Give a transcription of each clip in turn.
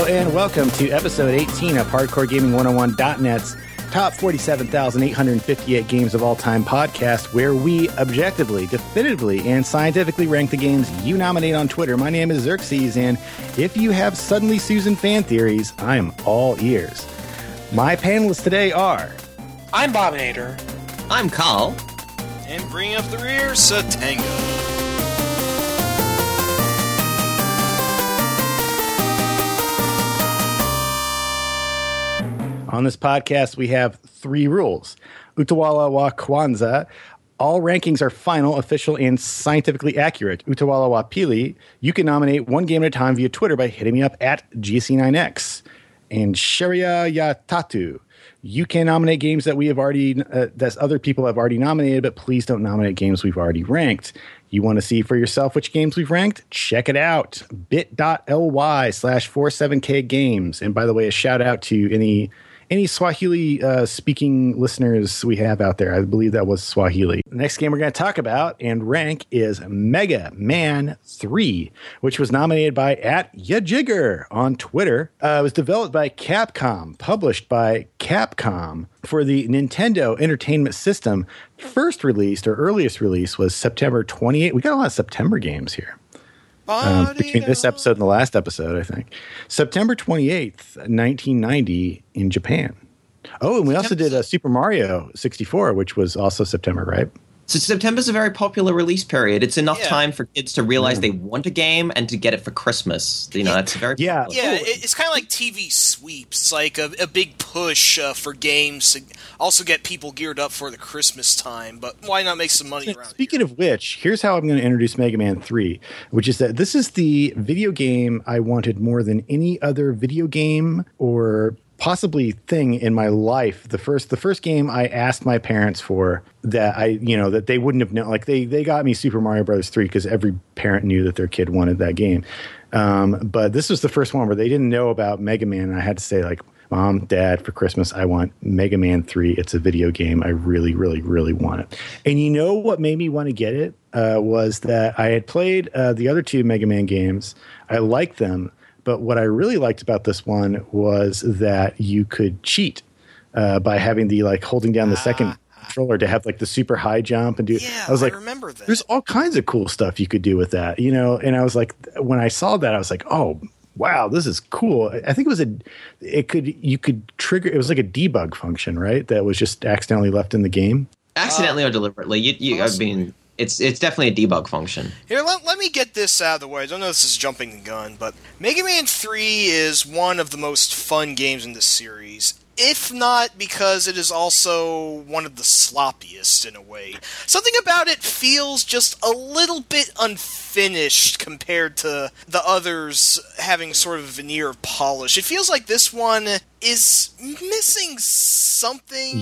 and welcome to episode 18 of HardcoreGaming101.net's Top 47,858 Games of All Time podcast, where we objectively, definitively, and scientifically rank the games you nominate on Twitter. My name is Xerxes, and if you have Suddenly Susan fan theories, I'm all ears. My panelists today are... I'm Bobinator. I'm Carl. And bringing up the rear, Satango. On this podcast, we have three rules. Utawala wa Kwanzaa. All rankings are final, official, and scientifically accurate. Utawala wa Pili. You can nominate one game at a time via Twitter by hitting me up at GC9X. And Sharia ya Tatu. You can nominate games that we have already, that other people have already nominated, but please don't nominate games we've already ranked. You want to see for yourself which games we've ranked? Check it out. bit.ly/47k games. And by the way, a shout out to any Swahili speaking listeners we have out there. I believe that was Swahili. The next game we're going to talk about and rank is Mega Man 3, which was nominated by @YaJigger on Twitter. It was developed by Capcom, published by Capcom for the Nintendo Entertainment System. First released or earliest release was September 28th. We got a lot of September games here. Between this episode and the last episode, I think. September 28th, 1990 in Japan. Oh, and we also did Super Mario 64, which was also September, right? So September's a very popular release period. It's enough time for kids to realize they want a game and to get it for Christmas. You know, that's very popular. Yeah, it's kind of like TV sweeps. It's like a big push for games to also get people geared up for the Christmas time. But why not make some money around Speaking of which, here's how I'm going to introduce Mega Man 3, which is that this is the video game I wanted more than any other video game or possibly thing in my life. The first game I asked my parents for that that they wouldn't have known. Like they got me Super Mario Brothers 3 because every parent knew that their kid wanted that game. But this was the first one where they didn't know about Mega Man, and I had to say, like, Mom, Dad, for Christmas, I want Mega Man 3. It's a video game. I really, really, really want it. And you know what made me want to get it was that I had played the other two Mega Man games. I liked them. But what I really liked about this one was that you could cheat by having holding down the second controller to have like the super high jump and do. Yeah, I was like, remember that. There's all kinds of cool stuff you could do with that, And I was like, when I saw that, I was like, oh wow, this is cool. I think you could trigger. It was like a debug function, right? That was just accidentally left in the game. Accidentally or deliberately. It's definitely a debug function. Here, let me get this out of the way. I don't know if this is jumping the gun, but Mega Man 3 is one of the most fun games in this series. If not because it is also one of the sloppiest in a way. Something about it feels just a little bit unfinished compared to the others having sort of a veneer of polish. It feels like this one is missing something.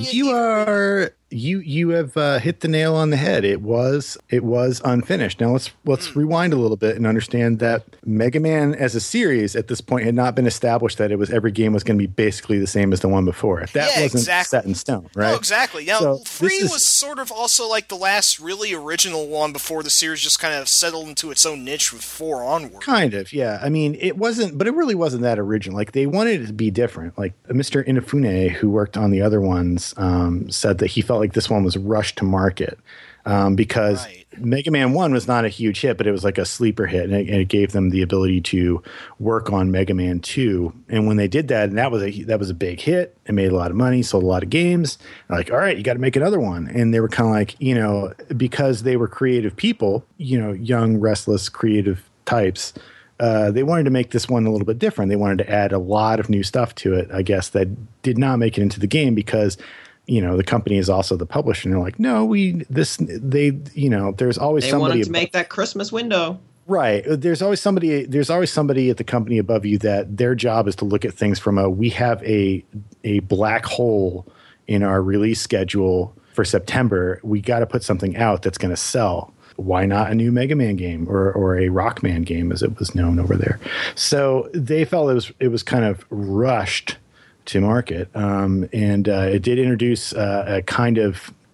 You have hit the nail on the head. It was unfinished. Now let's rewind a little bit and understand that Mega Man as a series at this point had not been established that every game was going to be basically the same as the one before. That wasn't set in stone, right? No, exactly. Now, 3 was sort of also like the last really original one before the series just kind of settled into its own niche with 4 onward. Kind of, yeah. I mean, it wasn't, but it really wasn't that original. Like, they wanted it to be different. Like, Mr. Inafune, who worked on the other ones, said that he felt like this one was rushed to market because Mega Man 1 was not a huge hit, but it was like a sleeper hit, and it gave them the ability to work on Mega Man 2. And when they did that, and that was a big hit, it made a lot of money, sold a lot of games. They're like, all right, you got to make another one. And they were kind of like, because they were creative people, young, restless, creative types. They wanted to make this one a little bit different. They wanted to add a lot of new stuff to it, I guess, that did not make it into the game because the company is also the publisher, and they're like, no, there's always they somebody wanted to make that Christmas window. Right. There's always somebody at the company above you that their job is to look at things from we have a black hole in our release schedule for September. We got to put something out that's going to sell. Why not a new Mega Man game or a Rockman game, as it was known over there? So they felt it was kind of rushed to market, and it did introduce a kind of what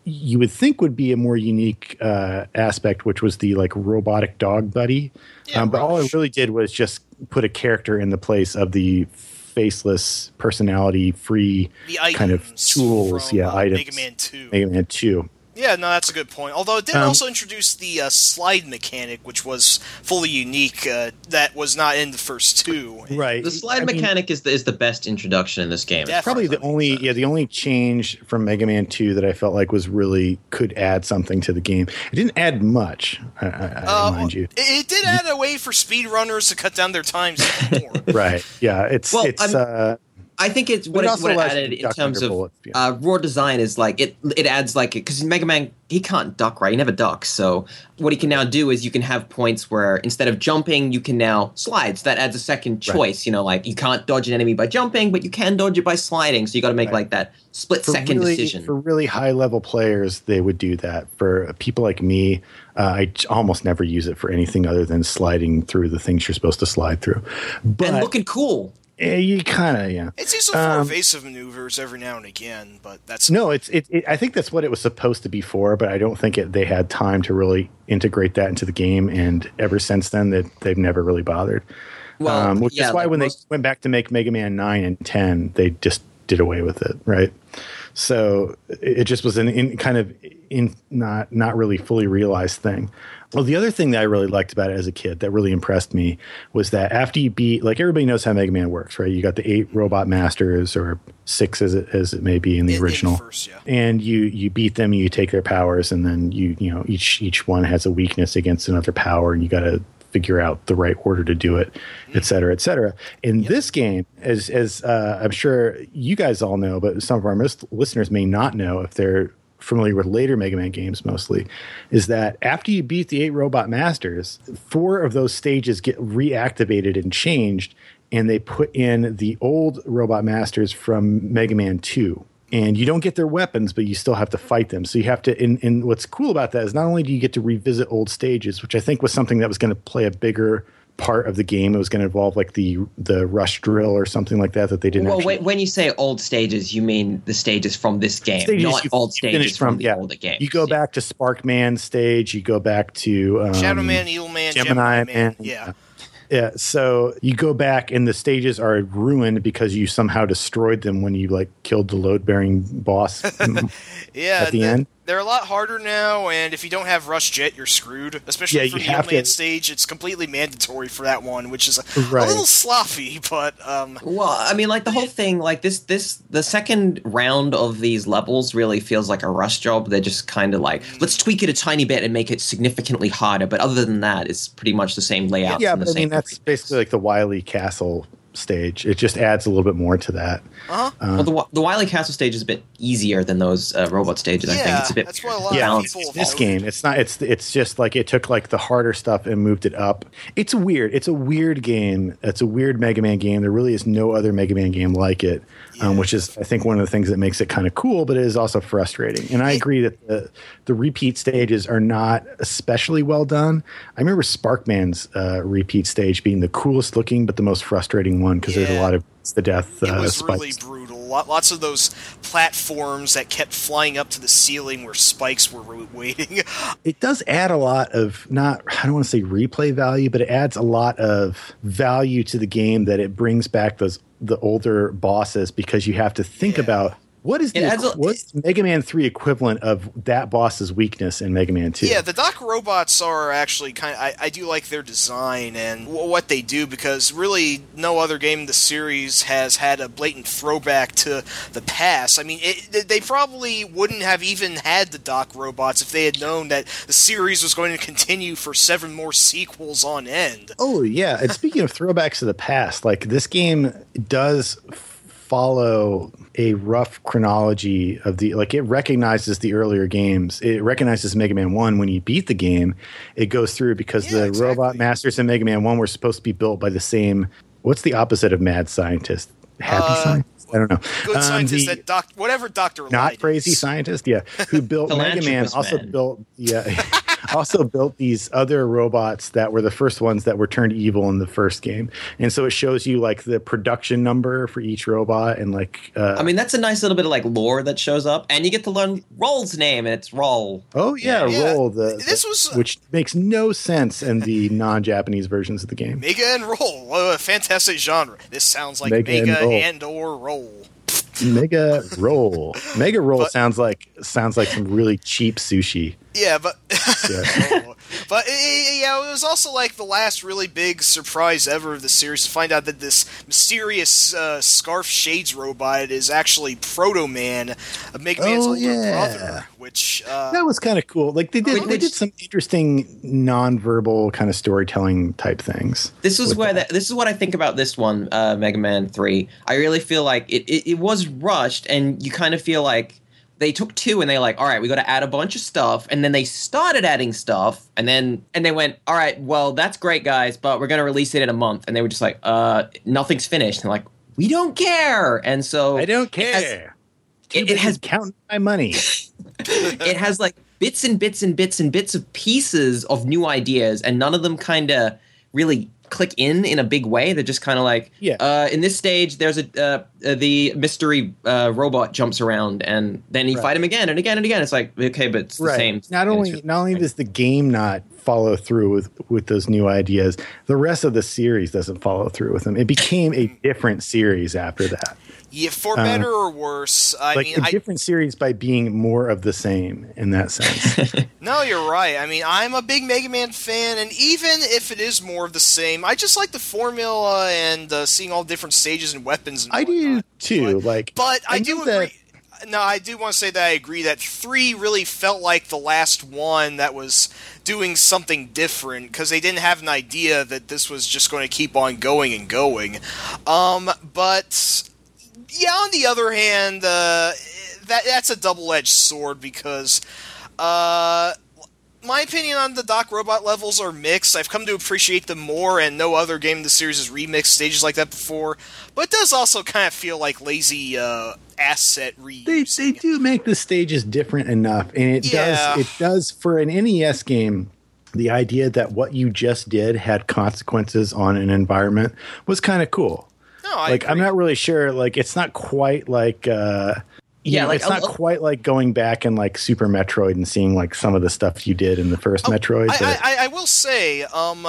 you would think would be a more unique aspect, which was the like robotic dog buddy. But all it really did was just put a character in the place of the faceless, personality-free kind of tools. From, items. Mega Man 2. Mega Man 2. Yeah, no, that's a good point. Although it did also introduce the slide mechanic, which was fully unique. That was not in the first two. Right. The slide mechanic is the best introduction in this game. Probably the only change from Mega Man 2 that I felt like was really could add something to the game. It didn't add much, I remind you. It did add a way for speedrunners to cut down their times even more. Right. Yeah. I think what it added in terms of raw design is like it adds like because Mega Man he can't duck, right? He never ducks. So what he can now do is you can have points where instead of jumping, you can now slide. So that adds a second choice. Right. Like you can't dodge an enemy by jumping, but you can dodge it by sliding. So you got to make like that split-second decision. For really high-level players, they would do that. For people like me, I almost never use it for anything other than sliding through the things you're supposed to slide through. And looking cool. You kind of, yeah. It's used for evasive maneuvers every now and again, but that's no. I think that's what it was supposed to be for, but I don't think they had time to really integrate that into the game. And ever since then, they've never really bothered. Well, which is why when they went back to make Mega Man 9 and 10, they just did away with it, right? So it just was not really fully realized thing. Well, the other thing that I really liked about it as a kid that really impressed me was that after you beat, like everybody knows how Mega Man works, right? You got the 8 robot masters or 6 as it may be in the original, first, yeah. And you beat them, you take their powers, and then each one has a weakness against another power, and you got to figure out the right order to do it, et cetera, et cetera. In this game, as I'm sure you guys all know, but some of our listeners may not know if they're familiar with later Mega Man games mostly, is that after you beat the 8 robot masters, 4 of those stages get reactivated and changed, and they put in the old robot masters from Mega Man 2. And you don't get their weapons, but you still have to fight them. So you have to, and what's cool about that is not only do you get to revisit old stages, which I think was something that was going to play a bigger part of the game. It was going to involve like the rush drill or something like that they didn't. Well, when you say old stages, you mean the stages from this game, not old stages from the older game. You go back to Sparkman stage. You go back to Shadow Man, Evil Man, Gemini Man. Yeah. Yeah, so you go back and the stages are ruined because you somehow destroyed them when you like killed the load-bearing boss at the end. They're a lot harder now, and if you don't have Rush Jet, you're screwed. Especially for the Evil Man stage, it's completely mandatory for that one, which is a little sloppy, but... Well, I mean, like, the whole thing, like, the second round of these levels really feels like a rush job. They're just kind of like, let's tweak it a tiny bit and make it significantly harder, but other than that, it's pretty much the same layout. Yeah, but I mean, that's basically like the Wily Castle stage. It just adds a little bit more to that. Well, the Wily Castle stage is a bit easier than those robot stages. I think it's a bit. That's why a lot of people this game. It's not. It's just like it took like the harder stuff and moved it up. It's weird. It's a weird game. It's a weird Mega Man game. There really is no other Mega Man game like it, which is I think one of the things that makes it kind of cool, but it is also frustrating. And I agree that the repeat stages are not especially well done. I remember Sparkman's repeat stage being the coolest looking, but the most frustrating one because there's a lot of the death. It was spikes. Really brutal. Lots of those platforms that kept flying up to the ceiling where spikes were waiting. It does add a lot of I don't want to say replay value, but it adds a lot of value to the game that it brings back the older bosses because you have to think about. What's the Mega Man 3 equivalent of that boss's weakness in Mega Man 2? Yeah, the Doc robots are actually I do like their design and what they do because really no other game in the series has had a blatant throwback to the past. I mean, they probably wouldn't have even had the Doc robots if they had known that the series was going to continue for 7 more sequels on end. Oh, yeah. And speaking of throwbacks to the past, like this game does follow a rough chronology of it recognizes the earlier games. It recognizes Mega Man 1 when you beat the game. It goes through because Robot Masters in Mega Man 1 were supposed to be built by the same. What's the opposite of mad scientist? Happy scientist? I don't know. Good scientist whatever Dr. Not crazy scientist, who built Mega Man also built also built these other robots that were the first ones that were turned evil in the first game. And so it shows you like the production number for each robot and like I mean, that's a nice little bit of like lore that shows up, and you get to learn Roll's name, and it's Roll. Oh yeah, Roll. Which makes no sense in the non-Japanese versions of the game. Mega and Roll, what a fantastic genre. This sounds like Mega and or Roll. Mega Roll. Mega Roll sounds like some really cheap sushi. Yeah, but but it was also like the last really big surprise ever of the series to find out that this mysterious Scarf Shades robot is actually Proto Man, Mega Man's older brother. Which that was kind of cool. Like they did some interesting non-verbal kind of storytelling type things. This is what I think about this one, Mega Man 3. I really feel like it was rushed, and you kind of feel like they took 2 and they like, all right, we got to add a bunch of stuff. And then they started adding stuff and they went, all right, well, that's great, guys, but we're going to release it in a month. And they were just like, nothing's finished. And they're like, we don't care. And so I don't care. It has counting my money. It has like bits and bits and bits and bits of pieces of new ideas, and none of them kind of really click in a big way. They're just kind of like, in this stage, there's the mystery robot jumps around, and then you fight him again and again and again. It's like, okay, but it's the same. Not only does the game not follow through with those new ideas, the rest of the series doesn't follow through with them. It became a different series after that. Yeah, for better or worse. I mean, a different series by being more of the same in that sense. No, you're right. I mean, I'm a big Mega Man fan, and even if it is more of the same, I just like the formula and seeing all different stages and weapons. And I do too. But I do agree. No, I do want to say that I agree that 3 really felt like the last one that was doing something different, because they didn't have an idea that this was just going to keep on going and going. But yeah, on the other hand, that's a double-edged sword, because my opinion on the Doc Robot levels are mixed. I've come to appreciate them more, and no other game in the series has remixed stages like that before. But it does also kind of feel like lazy asset reuse. They do make the stages different enough, and it does for an NES game. The idea that what you just did had consequences on an environment was kind of cool. No, I agree. I'm not really sure. Like, it's not quite like. It's not quite like going back in like Super Metroid and seeing like some of the stuff you did in the first Metroid. I will say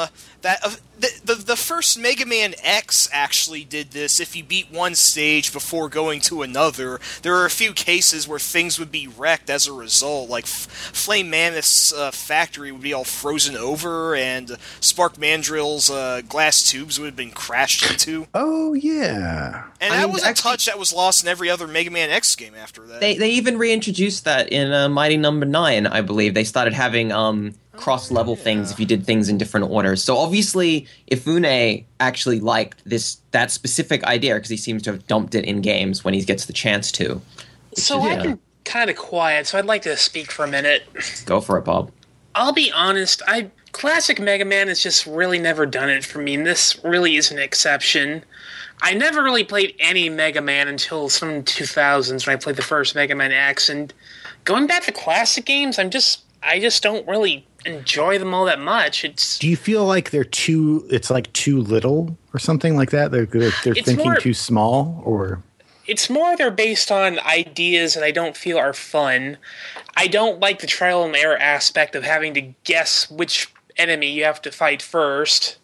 that the first Mega Man X actually did this. If you beat one stage before going to another, there are a few cases where things would be wrecked as a result. Like Flame Mammoth's factory would be all frozen over, and Spark Mandrill's glass tubes would have been crashed into. Oh yeah, and that was a touch that was lost in every other Mega Man X game after that. They even reintroduced that in Mighty Number 9, I believe. They started having cross-level things if you did things in different orders. So obviously, Ifune actually liked that specific idea, because he seems to have dumped it in games when he gets the chance to. So I've been kind of quiet, so I'd like to speak for a minute. Go for it, Bob. I'll be honest, classic Mega Man has just really never done it for me, and this really is an exception. I never really played any Mega Man until some 2000s when I played the first Mega Man X, and going back to classic games, I just don't really enjoy them all that much. Do you feel like it's like too little or something like that? They're thinking too small, or? It's more they're based on ideas that I don't feel are fun. I don't like the trial and error aspect of having to guess which enemy you have to fight first.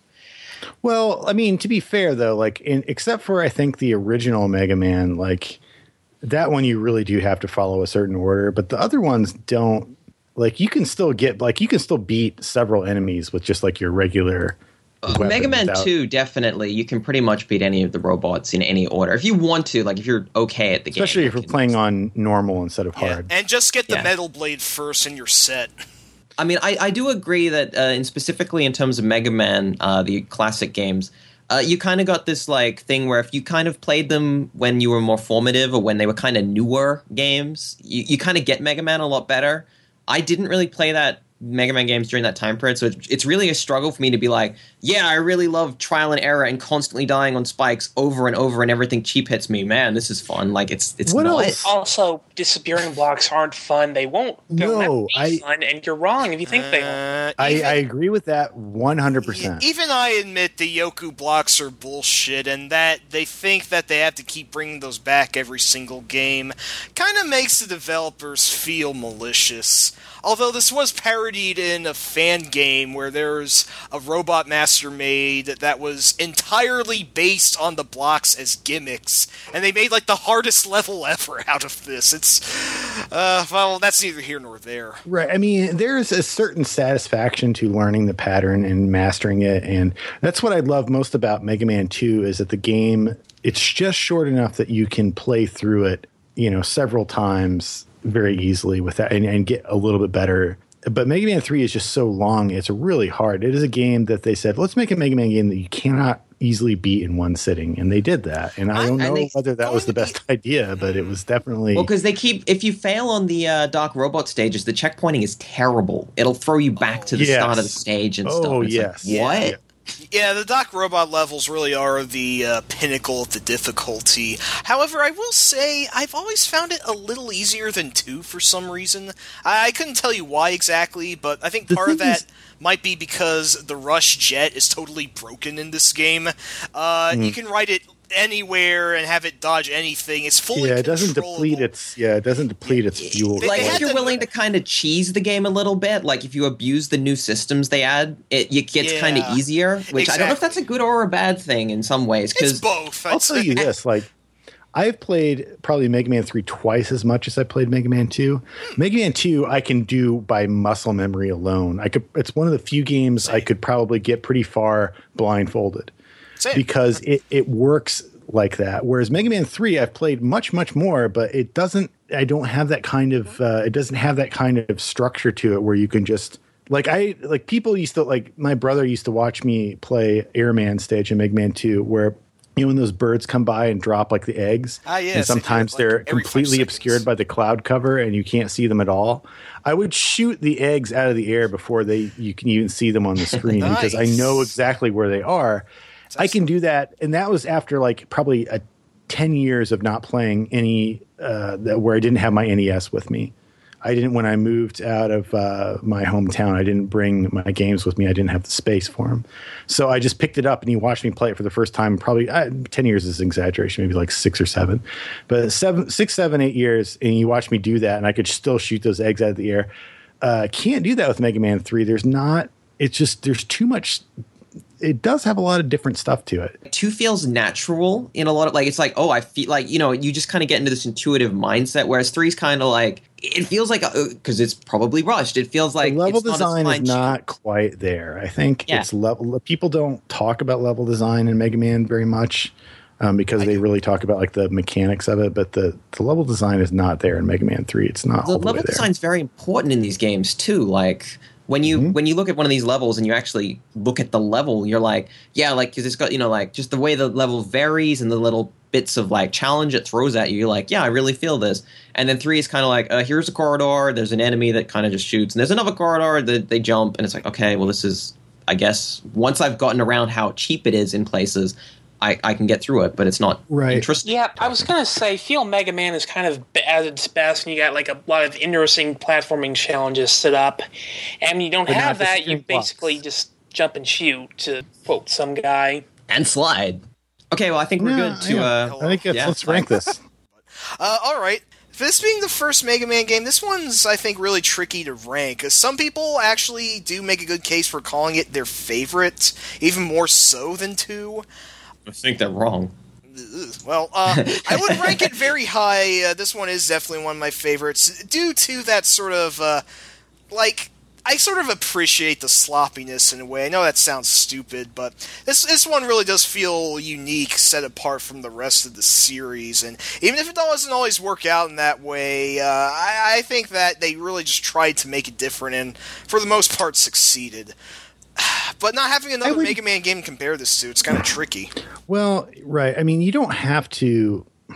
Well, I mean, to be fair though, like except for I think the original Mega Man, like that one you really do have to follow a certain order, but the other ones don't. Like you can still beat several enemies with just like your regular Mega Man 2, definitely. You can pretty much beat any of the robots in any order. If you want to, like if you're okay at the game. Especially if you're playing on normal instead of hard. And just get the Metal Blade first and you're set. I mean, I do agree that specifically in terms of Mega Man, the classic games, you kind of got this like thing where if you kind of played them when you were more formative or when they were kind of newer games, you kind of get Mega Man a lot better. I didn't really play that Mega Man games during that time period, so it's really a struggle for me to be like, yeah, I really love trial and error and constantly dying on spikes over and over and everything cheap hits me. Man, this is fun. Like, it's what not. Else? Also, disappearing blocks aren't fun. They won't go fun, and you're wrong if you think they are. I agree with that 100%. Even I admit the Yoku blocks are bullshit, and that they think that they have to keep bringing those back every single game kind of makes the developers feel malicious. Although this was parodied in a fan game where there's a Robot Master made that was entirely based on the blocks as gimmicks, and they made like the hardest level ever out of this. It's, well, that's neither here nor there. Right. I mean, there's a certain satisfaction to learning the pattern and mastering it, and that's what I love most about Mega Man 2 is that the game, it's just short enough that you can play through it, several times very easily with that and get a little bit better. But Mega Man 3 is just so long, it's really hard. It is a game that they said, let's make a Mega Man game that you cannot easily beat in one sitting. And they did that. And I don't know whether that was the best idea, but it was definitely... Well, because if you fail on the Dark Robot stages, the checkpointing is terrible. It'll throw you back to the start of the stage and stuff. Oh, yes. Like, what? Yeah. Yeah, the Doc Robot levels really are the pinnacle of the difficulty. However, I will say, I've always found it a little easier than 2 for some reason. I couldn't tell you why exactly, but I think part of that might be because the Rush Jet is totally broken in this game. You can ride it anywhere and have it dodge anything. It's fully it doesn't deplete its fuel. Like if you're willing to kind of cheese the game a little bit, like if you abuse the new systems they add, it gets kind of easier, which I don't know if that's a good or a bad thing in some ways. It's both. I'll tell you this, like I've played probably Mega Man 3 twice as much as I played Mega Man 2. Mega Man 2 I can do by muscle memory alone. It's one of the few games I could probably get pretty far blindfolded. Because it works like that. Whereas Mega Man 3, I've played much, much more, but it doesn't have that kind of structure to it where you can just people used to my brother used to watch me play Airman stage in Mega Man 2 where when those birds come by and drop like the eggs, and sometimes they're completely obscured by the cloud cover and you can't see them at all. I would shoot the eggs out of the air before you can even see them on the screen because I know exactly where they are. I can do that, and that was after probably 10 years of not playing any where I didn't have my NES with me. When I moved out of my hometown, I didn't bring my games with me. I didn't have the space for them. So I just picked it up, and he watched me play it for the first time. Probably 10 years is an exaggeration, maybe like 6 or 7. But 6, 7, 8 years, and you watched me do that, and I could still shoot those eggs out of the air. Can't do that with Mega Man 3. There's too much... It does have a lot of different stuff to it. 2 feels natural in a lot of it's like, oh, I feel like, you just kind of get into this intuitive mindset, whereas 3 is kind of like, it feels like, because it's probably rushed. It feels like the level design is not quite there. I think it's level. People don't talk about level design in Mega Man very much because they really talk about the mechanics of it, but the level design is not there in Mega Man 3. It's not. The level design is very important in these games too. Like, when you look at one of these levels and you actually look at the level, you're like, because it's got, just the way the level varies and the little bits of challenge it throws at you, you're like, I really feel this. And then 3 is kind of like, here's a corridor, there's an enemy that kind of just shoots, and there's another corridor that they jump, and it's like, okay, well, this is, I guess, once I've gotten around how cheap it is in places, I can get through it, but it's not interesting. Yeah, I was going to say, feel Mega Man is kind of at its best, and you got a lot of interesting platforming challenges set up. And when you don't have that, you basically just jump and shoot, to quote some guy. And slide. Okay, well, I think we're good to... I think let's rank this. All right. This being the first Mega Man game, this one's, I think, really tricky to rank, because some people actually do make a good case for calling it their favorite, even more so than 2. I think they're wrong. Well, I would rank it very high. This one is definitely one of my favorites, due to that sort of, I sort of appreciate the sloppiness in a way. I know that sounds stupid, but this one really does feel unique, set apart from the rest of the series, and even if it doesn't always work out in that way, I think that they really just tried to make it different, and for the most part succeeded. But not having another Mega Man game to compare this to, it's kind of tricky. Well, right. I mean, you don't have to...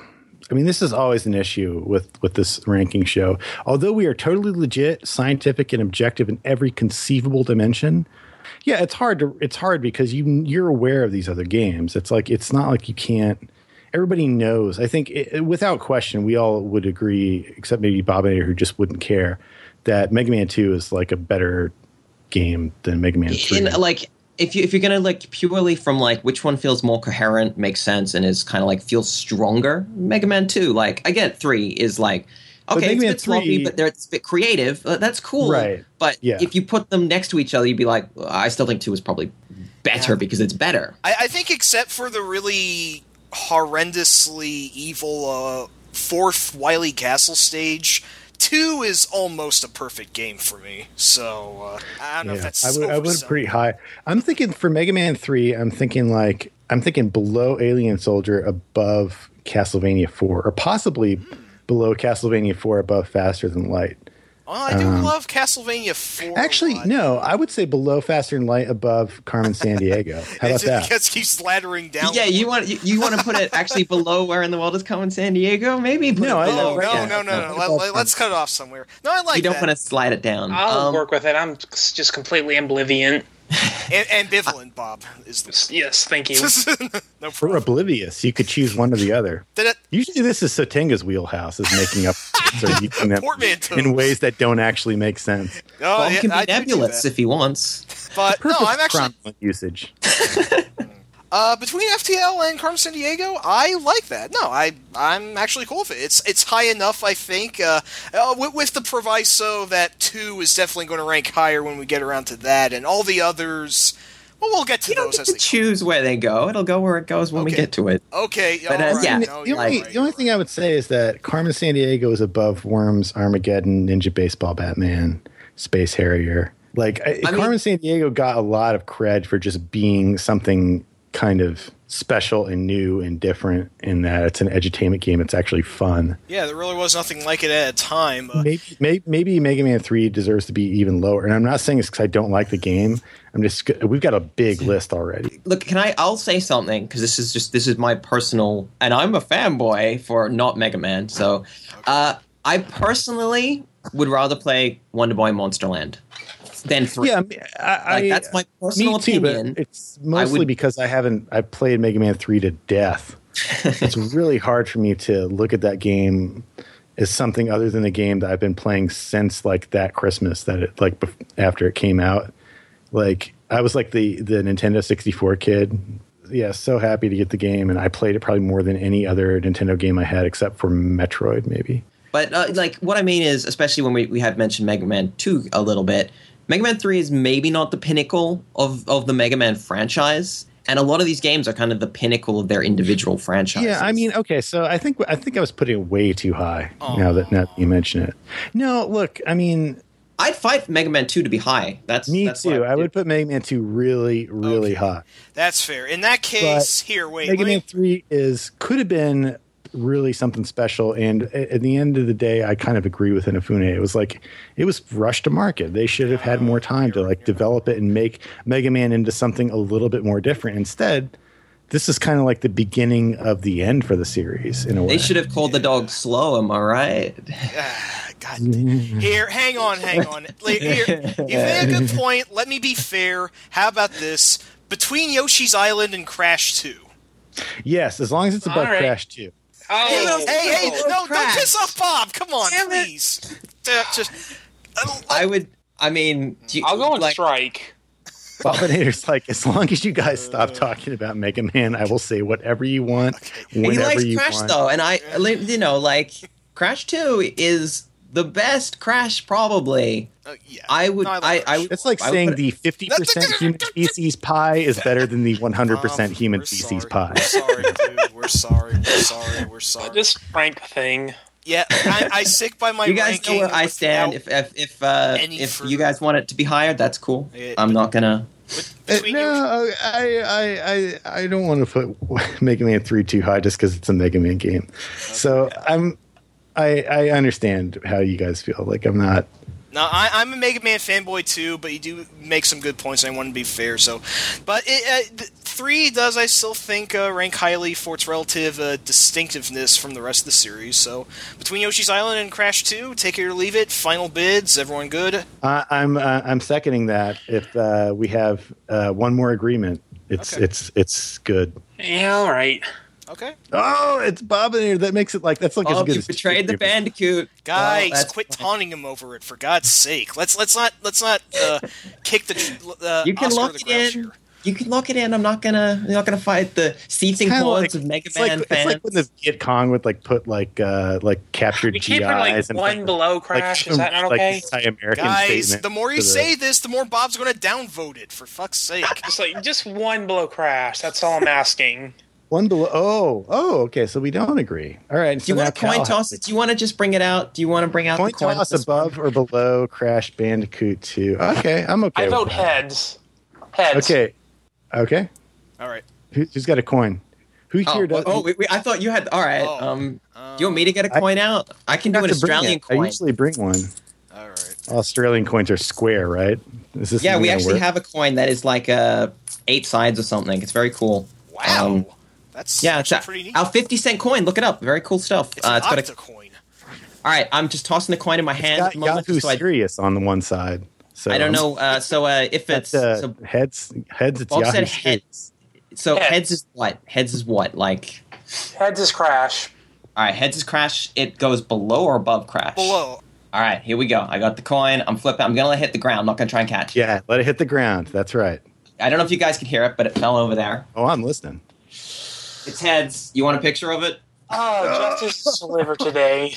I mean, this is always an issue with this ranking show. Although we are totally legit, scientific, and objective in every conceivable dimension, yeah, it's hard because you're aware of these other games. It's not like you can't. Everybody knows. I think without question, we all would agree, except maybe Bobinator, who just wouldn't care, that Mega Man 2 is like a better game than Mega Man 3. If you're gonna purely from which one feels more coherent, makes sense, and is kind of feels stronger, Mega Man 2. I get 3 is okay, it's a bit sloppy, but it's a bit creative. That's cool, right? But if you put them next to each other, you'd be like, well, I still think 2 is probably better because it's better. I think except for the really horrendously evil fourth Wily Castle stage, 2 is almost a perfect game for me. So I don't know if that's I went pretty high. I'm thinking for Mega Man 3, I'm thinking below Alien Soldier, above Castlevania 4, or possibly below Castlevania 4, above Faster Than Light. Oh, I do love Castlevania 4. Actually, no, I would say below Faster Than Light, above Carmen Sandiego. How about that? Because he's laddering down. Yeah, you want to put it actually below Where in the World is Carmen Sandiego? Maybe put it below. No. Let's cut it off somewhere. No, I like that. You don't want to slide it down. I'll work with it. I'm just completely ambivalent. Ambivalent, Bob. Yes, thank you. No For oblivious, you could choose one or the other. Usually this is Sotenga's wheelhouse, is making up or using them in ways that don't actually make sense. Well, he can be nebulous if he wants. But no, I'm actually usage. Between FTL and Carmen Sandiego, I like that. No, I'm actually cool with it. It's high enough, I think, with the proviso that 2 is definitely going to rank higher when we get around to that, and all the others. Well, we'll get to those. You don't get to choose where they go. It'll go where it goes when we get to it. Okay. But, the only thing I would say is that Carmen Sandiego is above Worms, Armageddon, Ninja Baseball, Batman, Space Harrier. Carmen Sandiego got a lot of cred for just being something kind of special and new and different in that it's an edutainment game. It's actually fun. Yeah, there really was nothing like it at a time. Maybe Mega Man 3 deserves to be even lower. And I'm not saying it's because I don't like the game. We've got a big list already. Look, I'll say something, because this is my personal, and I'm a fanboy for not Mega Man. So I personally would rather play Wonder Boy Monsterland than 3. Yeah, that's my personal opinion. But it's mostly because I've played Mega Man 3 to death. It's really hard for me to look at that game as something other than a game that I've been playing since that Christmas after it came out. I was the Nintendo 64 kid. Yeah, so happy to get the game, and I played it probably more than any other Nintendo game I had except for Metroid, maybe. But what I mean is, especially when we had mentioned Mega Man 2 a little bit, Mega Man 3 is maybe not the pinnacle of the Mega Man franchise, and a lot of these games are kind of the pinnacle of their individual franchises. Yeah, I mean, okay, so I think I was putting it way too high. Now that you mention it. No, look, I mean, I'd fight Mega Man 2 to be high. That's too. I would put Mega Man 2 really, really high. That's fair. In that case, Mega Man 3 could have been really something special, and at the end of the day, I kind of agree with Inafune. It was rushed to market. They should have had more time to develop it and make Mega Man into something a little bit more different. Instead, this is kind of the beginning of the end for the series in a way. They should have called the dog Slow, am I right? God. Here, hang on. Here, you made a good point. Let me be fair. How about this? Between Yoshi's Island and Crash 2. Yes, as long as it's above Crash 2. Oh, hey, don't piss off Bob. Come on, please. I'll go on strike. Bobinator's as long as you guys stop talking about Mega Man, I will say whatever you want, whenever you want. He likes Crash, though, and Crash 2 is the best Crash, probably. Yeah. I would. It's like saying the 50% human feces pie is better than the 100% human feces pie. We're sorry, dude. We're sorry. This rank thing. Yeah, I stick by my ranking. You guys know where I stand. If you guys want it to be higher, that's cool. I'm not gonna. I don't want to put Mega Man 3 too high just because it's a Mega Man game. So I understand how you guys feel. I'm not. No, I'm a Mega Man fanboy too, but you do make some good points, and I want to be fair. So, but 3 does, I still think, rank highly for its relative distinctiveness from the rest of the series. So, between Yoshi's Island and Crash 2, take it or leave it. Final bids. Everyone good? I'm seconding that. If we have one more agreement, it's good. Yeah, all right. Okay. Oh, it's Bobbinator. That makes it like that's like as good you as betrayed the Bandicoot. Guys, quit taunting him over it, for God's sake. Let's not kick the you can Oscar lock the it in. here. You can lock it in. I'm not gonna fight the seething hordes of Mega Man fans. It's like when the Viet Cong would put captured You GIs can't put and one below Crash. Is that not okay? Guys, the more you say this, the more Bob's going to downvote it. For fuck's sake. just one below Crash. That's all I'm asking. One below. Oh, okay. So we don't agree. All right. Do you want to coin toss it? Do you want to just bring it out? Do you want to bring out coin the coin toss above or below Crash Bandicoot 2? Okay, I'm okay. I vote heads. Heads. Okay. All right. Who's got a coin? Who here does? Wait, I thought you had. All right. Do you want me to get a coin out? I can do an Australian coin. I usually bring one. All right. Australian coins are square, right? Is this we actually have a coin that is like 8 sides or something. It's very cool. Wow. That's pretty neat. Our 50-cent coin. Look it up. Very cool stuff. It's got a coin. All right. I'm just tossing the coin in my hand at the moment. Yahoo Serious on the one side. So I don't know. If it's heads, it's Bob Yahoo said heads. So heads is what? Heads is what? Like heads is Crash. All right. Heads is Crash. It goes below or above Crash? Below. All right. Here we go. I got the coin. I'm flipping. I'm gonna let it hit the ground. I'm not gonna try and catch it. Yeah, let it hit the ground. That's right. I don't know if you guys can hear it, but it fell over there. Oh, I'm listening. It's heads. You want a picture of it? Oh, Justice Sliver today.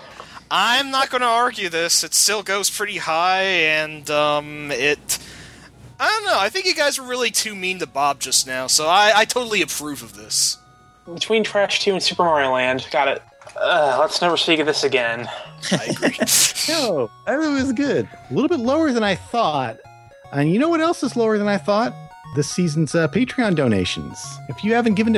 I'm not going to argue this. It still goes pretty high, and I don't know. I think you guys were really too mean to Bob just now, so I totally approve of this. Between Crash 2 and Super Mario Land. Got it. Let's never speak of this again. I agree. No, that was good. A little bit lower than I thought. And you know what else is lower than I thought? This season's Patreon donations. If you haven't given to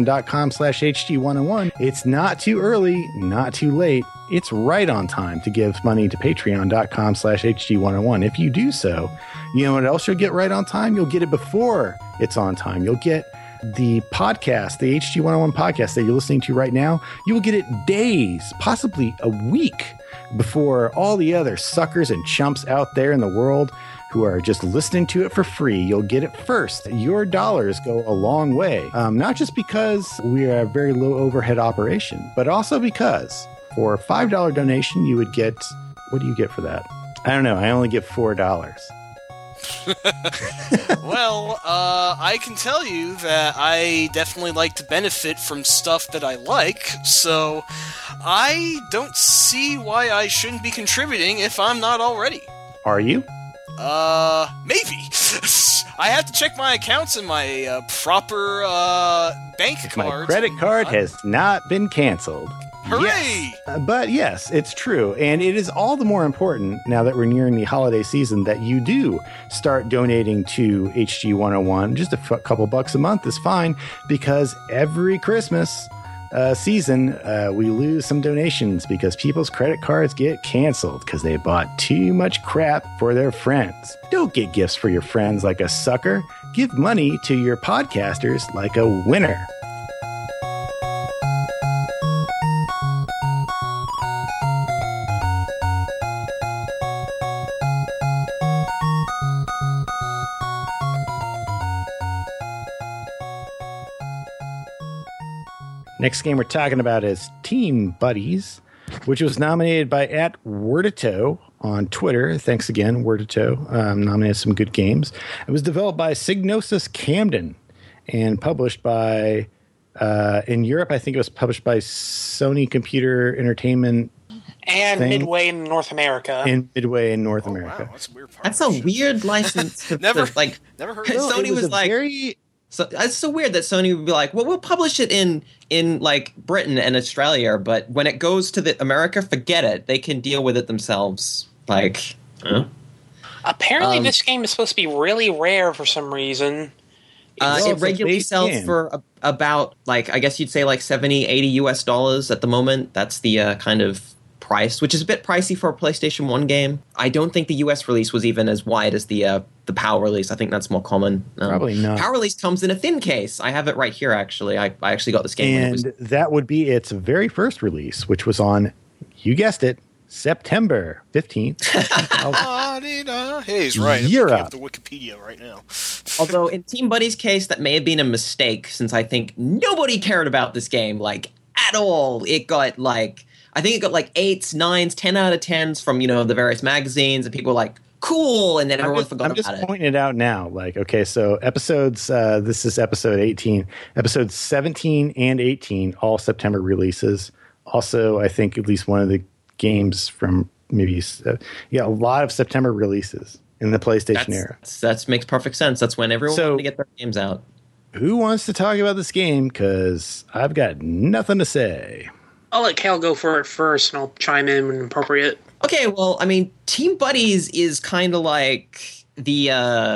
patreon.com/HG101, it's not too early, not too late. It's right on time to give money to patreon.com/HG101. If you do so, you know what else you'll get right on time? You'll get it before it's on time. You'll get the podcast, the HG101 podcast that you're listening to right now. You will get it days, possibly a week before all the other suckers and chumps out there in the world who are just listening to it for free. You'll get it first. Your dollars go a long way. Not just because we are a very low overhead operation, but also because for a $5 donation, you would get, what do you get for that? I don't know. I only get $4. Well, I can tell you that I definitely like to benefit from stuff that I like, so I don't see why I shouldn't be contributing if I'm not already. Are you? Maybe. I have to check my accounts and my proper bank cards. My credit card has not been canceled. Hooray! Yes. But yes, it's true. And it is all the more important now that we're nearing the holiday season that you do start donating to HG101. Just a couple bucks a month is fine, because every Christmas season, we lose some donations because people's credit cards get canceled because they bought too much crap for their friends. Don't get gifts for your friends like a sucker. Give money to your podcasters like a winner. Next game we're talking about is Team Buddies, which was nominated by @Wordito on Twitter. Thanks again, Wordito. Nominated some good games. It was developed by Psygnosis Camden and published by, in Europe, I think it was published by Sony Computer Entertainment. And Midway in North America. In Midway in North America. Wow, that's a weird That's a weird license. Never heard Sony was like... So it's so weird that Sony would be like, well, we'll publish it in like Britain and Australia, but when it goes to the America, forget it. They can deal with it themselves. Like, apparently, this game is supposed to be really rare for some reason. It regularly sells for about, like, I guess you'd say like $70-$80 US at the moment. That's the kind of price, which is a bit pricey for a PlayStation 1 game. I don't think the US release was even as wide as the PAL release. I think that's more common. Probably not. PAL release comes in a thin case. I have it right here, actually. I actually got this game. And that would be its very first release, which was on, you guessed it, September 15th. Hey, he's right. I'm looking up the Wikipedia right now. Although in Team Buddy's case, that may have been a mistake, since I think nobody cared about this game, like, at all. It got, like, I think it got, like, 8s, 9s, 10 out of 10s from, you know, the various magazines, and people were like, cool, and then everyone forgot about it. I'm just pointing it out now. Like, okay, so episodes, this is episode 18. Episodes 17 and 18, all September releases. Also, I think at least one of the games from maybe, a lot of September releases in the PlayStation era. That makes perfect sense. That's when everyone wanted to get their games out. Who wants to talk about this game? Because I've got nothing to say. I'll let Cal go for it first, and I'll chime in when appropriate. Okay, well, I mean, Team Buddies is kind of like the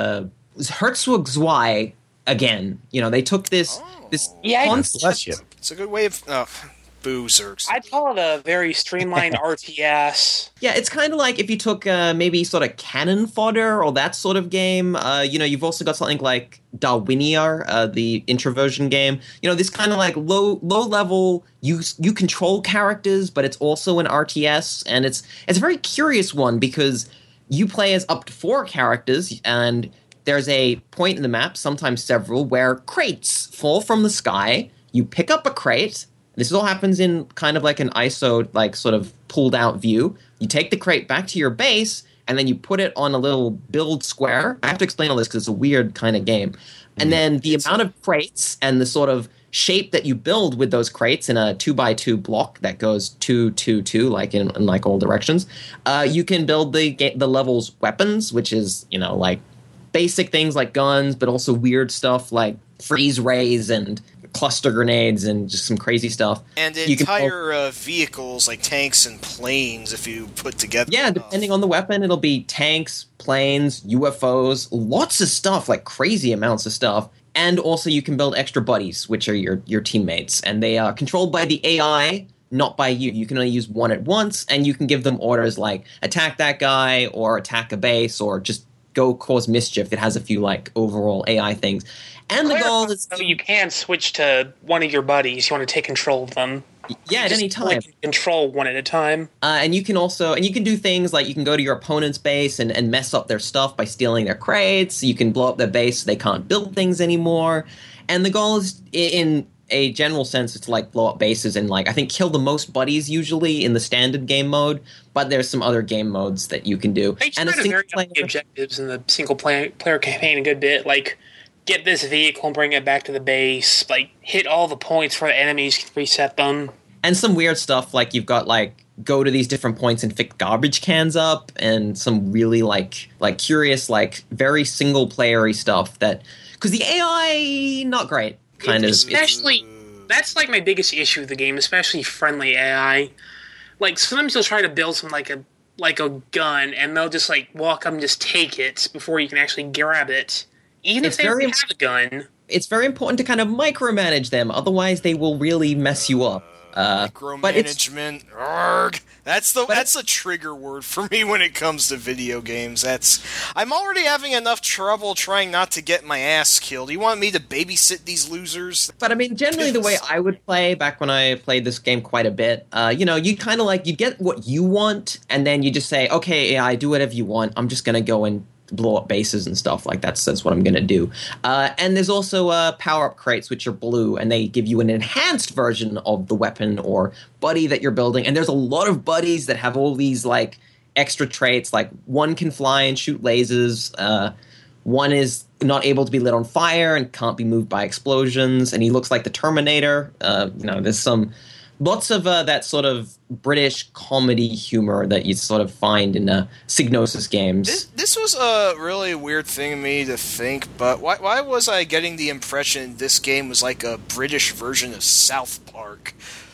Herzog Zwei again. You know, they took this concept. Bless you. It's a good way of... Boo, Zergs. I'd call it a very streamlined RTS. Yeah, it's kind of like if you took maybe sort of Cannon Fodder or that sort of game. You know, you've also got something like Darwinia, the introversion game. You know, this kind of like low level. You control characters, but it's also an RTS, and it's a very curious one because you play as up to 4 characters, and there's a point in the map, sometimes several, where crates fall from the sky. You pick up a crate. This all happens in kind of like an ISO, like sort of pulled out view. You take the crate back to your base, and then you put it on a little build square. I have to explain all this because it's a weird kind of game. And then the amount of crates and the sort of shape that you build with those crates in a 2x2 block that goes 2, 2, 2, like in like all directions, you can build the level's weapons, which is, you know, like basic things like guns, but also weird stuff like freeze rays and cluster grenades and just some crazy stuff. And entire vehicles like tanks and planes if you put together. Yeah, depending on the weapon, it'll be tanks, planes, UFOs, lots of stuff, like crazy amounts of stuff. And also you can build extra buddies, which are your teammates. And they are controlled by the AI, not by you. You can only use one at once, and you can give them orders like attack that guy or attack a base or just go cause mischief. It has a few like overall AI things. And the goal is... You can switch to one of your buddies. You want to take control of them. Yeah, at any time. Control one at a time. And you can also... And you can do things like you can go to your opponent's base and mess up their stuff by stealing their crates. You can blow up their base so they can't build things anymore. And the goal is, in a general sense, it's to like blow up bases and like I think kill the most buddies usually in the standard game mode. But there's some other game modes that you can do. They try to vary the objectives in the single player campaign a good bit. Like, get this vehicle and bring it back to the base. Like, hit all the points where the enemies can reset them. And some weird stuff, like you've got, like, go to these different points and pick garbage cans up, and some really, like curious, like, very single-player-y stuff that... Because the AI, not great, kind of. Especially, that's, like, my biggest issue with the game, especially friendly AI. Like, sometimes you'll try to build some, like a gun, and they'll just, like, walk up and just take it before you can actually grab it. Even if they have a gun. It's very important to kind of micromanage them, otherwise they will really mess you up. Micromanagement. That's a trigger word for me when it comes to video games. I'm already having enough trouble trying not to get my ass killed. You want me to babysit these losers? But I mean, generally the way I would play back when I played this game quite a bit, you kind of like, you get what you want, and then you just say, okay, AI, do whatever you want. I'm just going to go and blow up bases and stuff like that. So that's what I'm going to do. And there's also power-up crates, which are blue, and they give you an enhanced version of the weapon or buddy that you're building. And there's a lot of buddies that have all these, like, extra traits. Like, one can fly and shoot lasers. One is not able to be lit on fire and can't be moved by explosions. And he looks like the Terminator. There's lots of that sort of British comedy humor that you sort of find in Psygnosis games. This was a really weird thing to me to think, but why was I getting the impression this game was like a British version of South Park?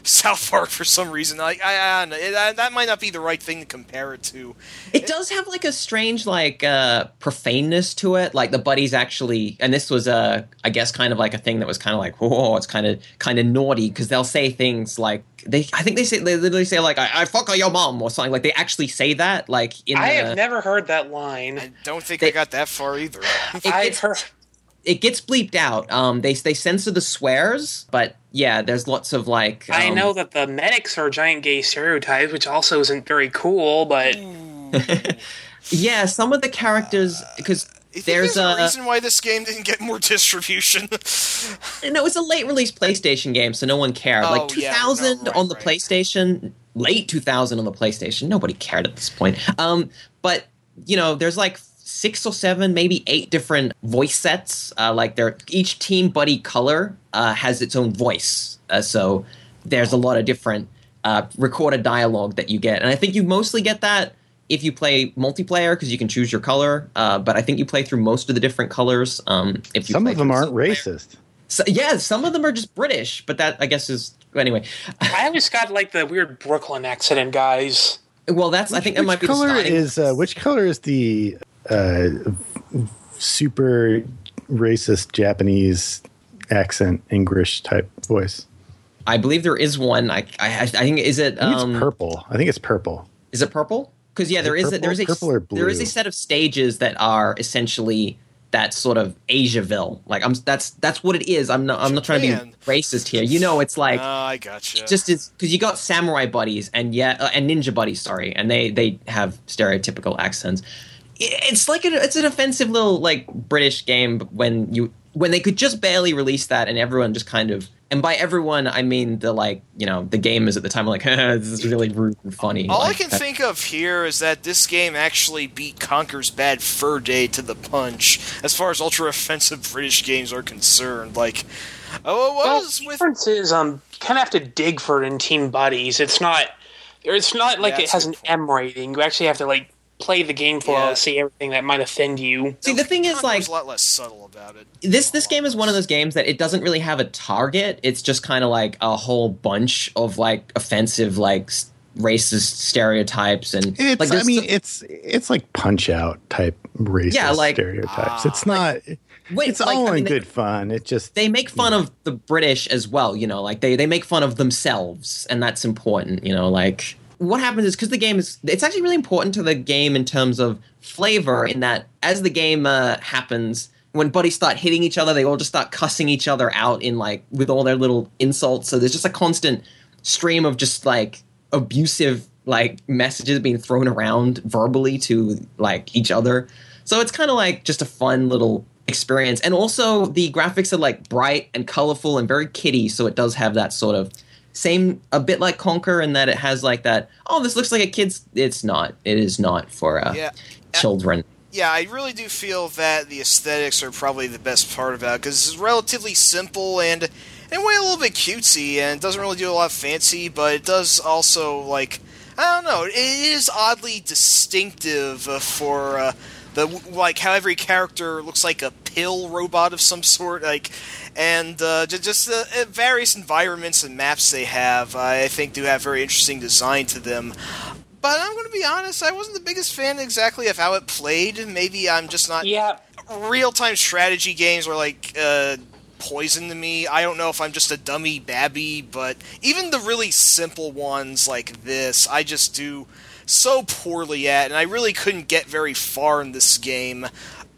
South Park for some reason. I don't know. That might not be the right thing to compare it to. It does have like a strange like profaneness to it. Like the buddies actually, and this was I guess kind of like a thing that was kind of like, whoa, it's kind of naughty because they'll say things like they literally say like I fuck your mom or something. Like they actually say that. Like I have never heard that line. I don't think I got that far either. It gets bleeped out. They censor the swears, but yeah, there's lots of like. I know that the medics are giant gay stereotypes, which also isn't very cool. But yeah, some of the characters because there's a reason why this game didn't get more distribution. No, it's a late release PlayStation game, so no one cared. Oh, like 2000 on the PlayStation, late 2000 on the PlayStation, nobody cared at this point. But you know, there's like 6 or 7, maybe 8 different voice sets. Like each team buddy color has its own voice. So there's a lot of different recorded dialogue that you get. And I think you mostly get that if you play multiplayer because you can choose your color. But I think you play through most of the different colors. If you some of them aren't racist. So, yeah, some of them are just British. But that, I guess, is... Anyway. I always got like the weird Brooklyn accident, guys. Well, I think that might be the starting. Which color is the... super racist Japanese accent English type voice? I believe there is one. I think is it? I think it's purple. I think it's purple. Is it purple? Because yeah, there is a set of stages that are essentially that sort of Asiaville. Like that's what it is. I'm not trying to be racist here. You know, it's like I gotcha. Just because you got samurai buddies and and ninja buddies. Sorry, and they have stereotypical accents. It's like it's an offensive little like British game when they could just barely release that and everyone just kind of, and by everyone I mean the gamers at the time were like, this is really rude and funny. All I can think of here is that this game actually beat Conker's Bad Fur Day to the punch as far as ultra offensive British games are concerned. Like, the difference is kind of have to dig for it in Team Buddies. It's not like it has an M rating. You actually have to like play the game for see everything that might offend you. See, the thing is, like, a lot less subtle about it. This game is one of those games that it doesn't really have a target. It's just kind of like a whole bunch of like offensive, like racist stereotypes, and it's, like, it's like Punch-Out type racist stereotypes. It's not. It's all in good fun. It just they make fun of the British as well. You know, like they make fun of themselves, and that's important. You know, like. What happens is because the game it's actually really important to the game in terms of flavor in that as the game happens, when buddies start hitting each other, they all just start cussing each other out in like with all their little insults. So there's just a constant stream of just like abusive like messages being thrown around verbally to like each other. So it's kind of like just a fun little experience. And also the graphics are like bright and colorful and very kiddie. So it does have that sort of same, a bit like Conker in that it has like that, this looks like a kid's... It's not. It is not for children. Yeah, I really do feel that the aesthetics are probably the best part about it, because it's relatively simple and in a way a little bit cutesy, and it doesn't really do a lot of fancy, but it does also, like, I don't know, it is oddly distinctive for... how every character looks like a pill robot of some sort, like, and just various environments and maps they have, I think, do have very interesting design to them. But I'm going to be honest, I wasn't the biggest fan exactly of how it played. Maybe I'm just not... Yeah. Real-time strategy games are like poison to me. I don't know if I'm just a dummy babby, but even the really simple ones like this, I just do so poorly at, and I really couldn't get very far in this game.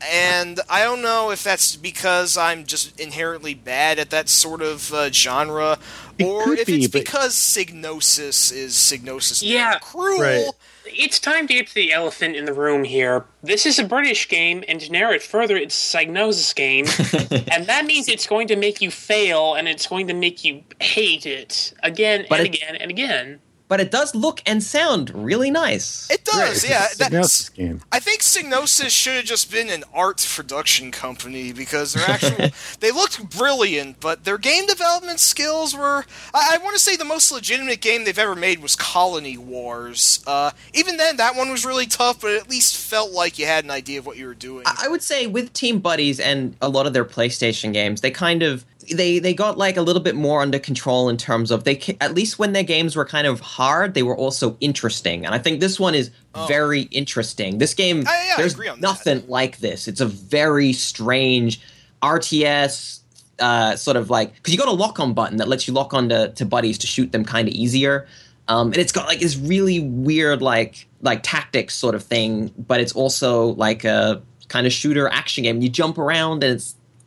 And I don't know if that's because I'm just inherently bad at that sort of genre, or if it's because Psygnosis is Psygnosis. Yeah, cruel. Right. It's time to get to the elephant in the room here. This is a British game, and to narrow it further, it's a Psygnosis game. And that means it's going to make you fail, and it's going to make you hate it again and again and again. But it does look and sound really nice. It does, right. Yeah. Psygnosis game. I think Psygnosis should have just been an art production company, because they're they looked brilliant, but their game development skills were... I want to say the most legitimate game they've ever made was Colony Wars. Even then, that one was really tough, but it at least felt like you had an idea of what you were doing. I would say with Team Buddies and a lot of their PlayStation games, they kind of... they got like a little bit more under control in terms of at least when their games were kind of hard, they were also interesting. And I think this one is very interesting. This game, there's nothing like this. It's a very strange RTS sort of like, because you got a lock-on button that lets you lock on to buddies to shoot them kind of easier. And it's got like this really weird like tactics sort of thing, but it's also like a kind of shooter action game. You jump around and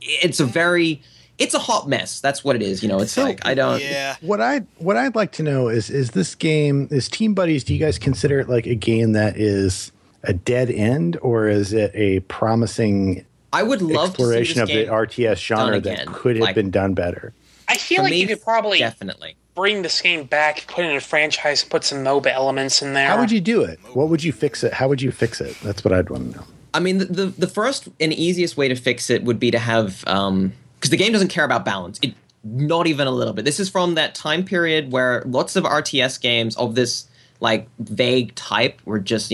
it's a hot mess. That's what it is. It's so, like, I don't. Yeah. What I'd like to know is this game, is Team Buddies, do you guys consider it like a game that is a dead end, or is it a promising exploration of the RTS genre that could have been done better? I feel like you could probably definitely bring this game back, put it in a franchise, and put some MOBA elements in there. How would you do it? What would you fix it? How would you fix it? That's what I'd want to know. I mean, the first and easiest way to fix it would be to have, because the game doesn't care about balance. Not even a little bit. This is from that time period where lots of RTS games of this like vague type were just,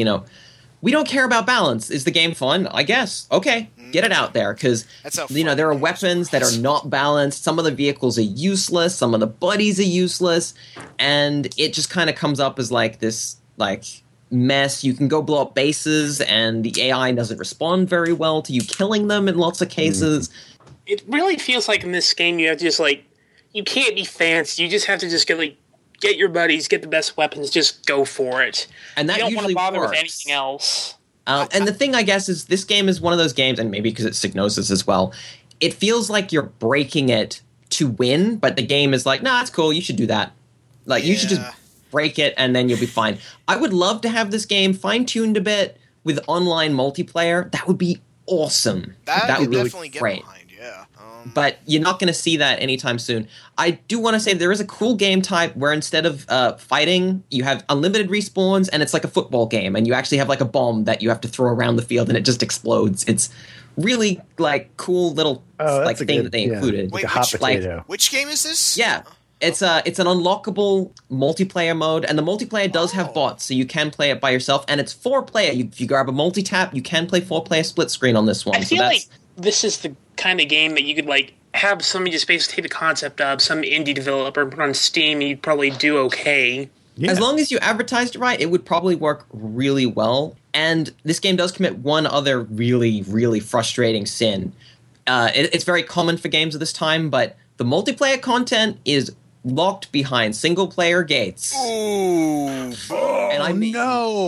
we don't care about balance. Is the game fun? I guess. Okay, get it out there, because there are weapons that are not balanced. Some of the vehicles are useless. Some of the buddies are useless, and it just kind of comes up as like this like mess. You can go blow up bases, and the AI doesn't respond very well to you killing them in lots of cases. It really feels like in this game you have to just like, you can't be fancy. You just have to just get your buddies, get the best weapons, just go for it. And that you don't usually want to bother works. with anything else. And the thing, I guess, is this game is one of those games, and maybe because it's Psygnosis as well, it feels like you're breaking it to win, but the game is like, nah, it's cool, you should do that. Like, you should just break it, and then you'll be fine. I would love to have this game fine-tuned a bit with online multiplayer. That would be awesome. That would really definitely great. Get behind, yeah. But you're not going to see that anytime soon. I do want to say there is a cool game type where instead of fighting, you have unlimited respawns, and it's like a football game, and you actually have like a bomb that you have to throw around the field, and it just explodes. It's really like cool little thing that they included. Wait, like a hot potato. Which game is this? Yeah. It's an unlockable multiplayer mode, and the multiplayer does have bots, so you can play it by yourself, and it's 4-player. If you grab a multi-tap, you can play 4-player split screen on this one. I feel like this is the kind of game that you could like have somebody just basically take the concept of some indie developer and put on Steam, and you'd probably do okay. Yeah. As long as you advertised it right, it would probably work really well. And this game does commit one other really, really frustrating sin. It's very common for games of this time, but the multiplayer content is locked behind single-player gates. Ooh. And I mean,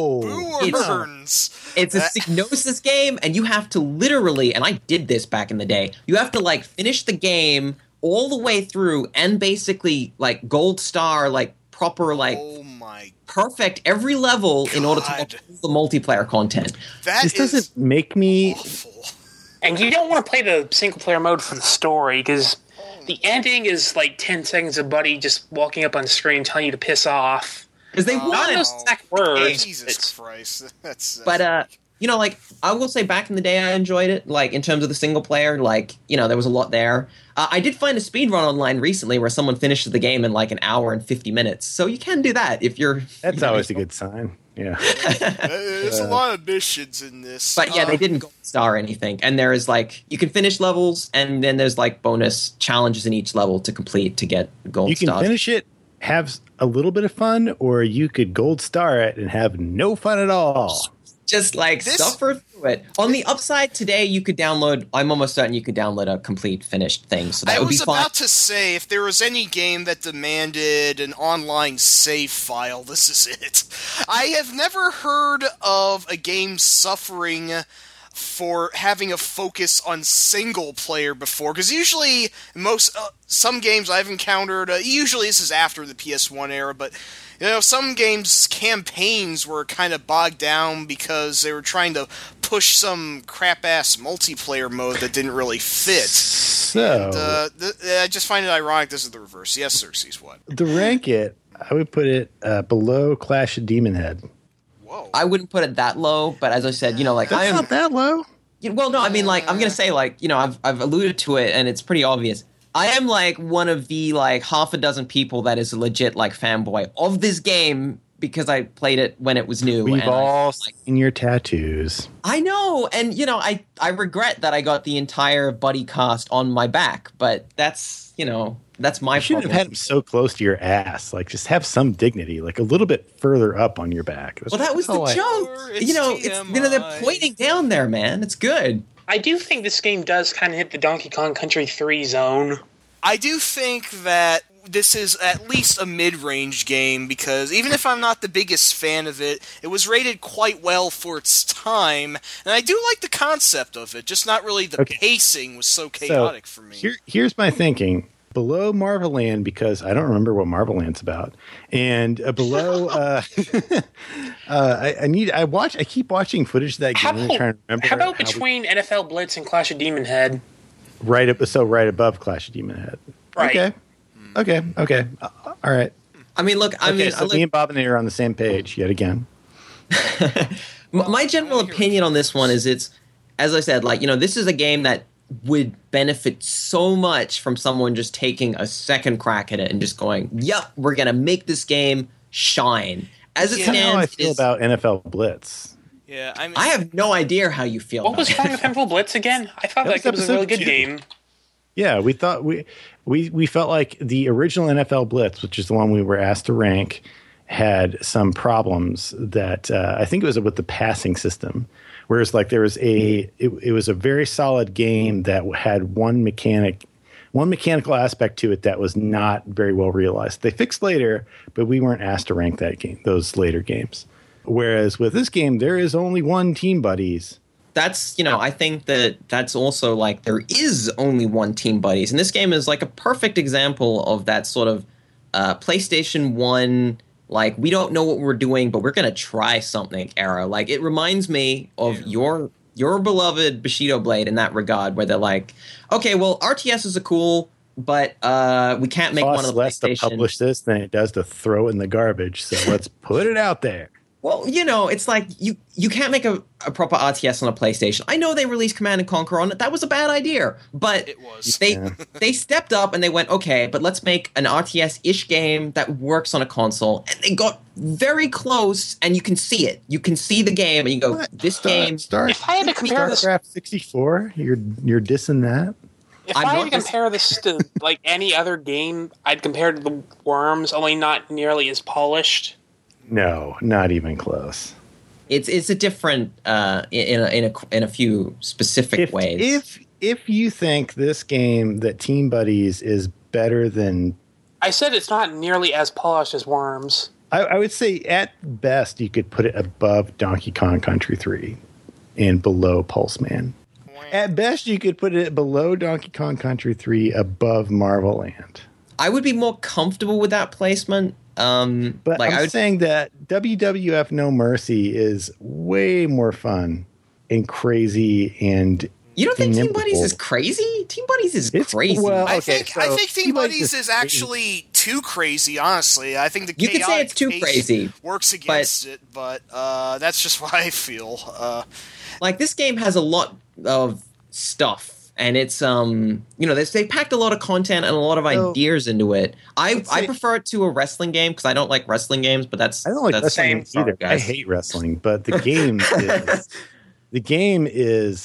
it's a Psygnosis game, and you have to literally, and I did this back in the day, you have to like finish the game all the way through and basically like gold star, like proper, like perfect every level in order to get the multiplayer content. This doesn't make me awful. And you don't want to play the single-player mode for the story, because the ending is like 10 seconds of Buddy just walking up on screen telling you to piss off. Because they wanted those exact words. Jesus Christ. But, like, I will say back in the day I enjoyed it, like, in terms of the single player, like, there was a lot there. I did find a speedrun online recently where someone finishes the game in, like, an hour and 50 minutes. So you can do that if you're... That's always a good sign. Yeah. There's a lot of missions in this. But yeah, they didn't gold star anything. And there is like, you can finish levels, and then there's like bonus challenges in each level to complete to get gold stars. You can finish it, have a little bit of fun, or you could gold star it and have no fun at all. Just like suffer through it. On the upside, today you could download, I'm almost certain you could download a complete finished thing. So that would be fun. I was about to say, if there was any game that demanded an online save file, this is it. I have never heard of a game suffering for having a focus on single player before, because usually some games I've encountered, usually this is after the PS1 era, but some games' campaigns were kind of bogged down because they were trying to push some crap-ass multiplayer mode that didn't really fit. So... I just find it ironic this is the reverse. Yes, Xerxes, what? To rank it, I would put it below Clash of Demon Head. Whoa. I wouldn't put it that low, but as I said, That's not that low. Well, no, I mean, like, I'm going to say, like, I've alluded to it, and it's pretty obvious. I am, like, one of the, like, half a dozen people that is a legit, like, fanboy of this game because I played it when it was new. We've all seen your tattoos. I know, and I regret that I got the entire buddy cast on my back, but that's my problem. You shouldn't have had him so close to your ass. Like, just have some dignity, like a little bit further up on your back. That was the joke. They're pointing down there, man. It's good. I do think this game does kind of hit the Donkey Kong Country 3 zone. I do think that this is at least a mid-range game, because even if I'm not the biggest fan of it, it was rated quite well for its time, and I do like the concept of it, just not really the pacing was so chaotic for me. Here's my thinking. Below Marvel Land, because I don't remember what Marvel Land's about, and below, I keep watching footage of that game and trying to remember. How about between NFL Blitz and Clash of Demon Head? Right above Clash of Demon Head. Right. Okay. All right. I mean, look. Me and Bob and Nate are on the same page yet again. My general opinion on this one is it's, as I said, this is a game that would benefit so much from someone just taking a second crack at it and just going, "Yep, we're gonna make this game shine." As it stands, how I feel about NFL Blitz. Yeah, I have no idea how you feel. What was wrong with NFL Blitz again? I thought that was a really good game. Yeah, we thought we felt like the original NFL Blitz, which is the one we were asked to rank, had some problems that I think it was with the passing system. Whereas there was it was a very solid game that had one mechanical aspect to it that was not very well realized. They fixed later, but we weren't asked to rank those later games. Whereas with this game, there is only one Team Buddies. That's, I think that's also there is only one Team Buddies. And this game is a perfect example of that sort of PlayStation 1, we don't know what we're doing, but we're going to try something era. It reminds me of your beloved Bushido Blade in that regard, where they're okay, well, RTSs are cool, but we can't make one on the less PlayStation. To publish this than it does to throw it in the garbage, so let's put it out there. Well, it's you can't make a proper RTS on a PlayStation. I know they released Command & Conquer on it. That was a bad idea. But it was. They stepped up and they went, okay, but let's make an RTS-ish game that works on a console. And they got very close, and you can see it. You can see the game, and you go, If I had to compare this... StarCraft 64, you're dissing that? If I had to compare this to any other game, I'd compare it to the Worms, only not nearly as polished. No, not even close. It's a different in a few specific ways. If you think this game that Team Buddies is better than, I said it's not nearly as polished as Worms. I would say at best you could put it above Donkey Kong Country 3 and below Pulse Man. At best you could put it below Donkey Kong Country 3, above Marvel Land. I would be more comfortable with that placement. But I'm saying that WWF No Mercy is way more fun and crazy, and you don't think Team Buddies is crazy? Team Buddies is crazy. Well, I think Team Buddies is actually too crazy. Honestly, I think you could say it's too crazy. Works against it, but that's just what I feel. This game has a lot of stuff. And it's they packed a lot of content and a lot of ideas into it. I prefer it to a wrestling game because I don't like wrestling games, but I don't like wrestling either. I hate wrestling, but the game is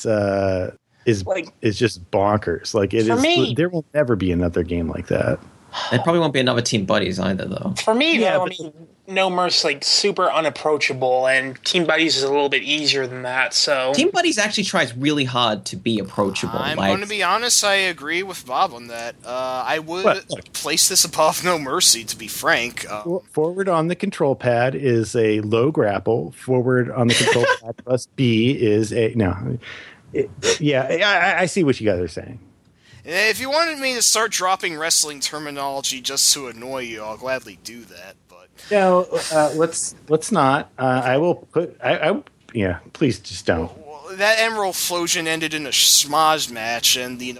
just bonkers. There will never be another game like that. There probably won't be another Team Buddies either, though. For me, No Mercy super unapproachable, and Team Buddies is a little bit easier than that. So Team Buddies actually tries really hard to be approachable. I'm going to be honest. I agree with Bob on that. I would place this above No Mercy, to be frank. Forward on the control pad is a low grapple. Forward on the control pad plus B is a no. I see what you guys are saying. If you wanted me to start dropping wrestling terminology just to annoy you, I'll gladly do that. But no, let's not. I will put. Please just don't. Well, that Emerald Flosion ended in a schmoz match, and the